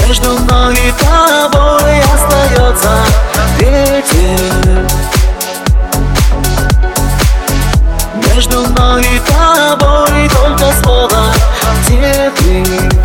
Между мной и тобой остается ветер. Между мной и тобой только слово «где ты?».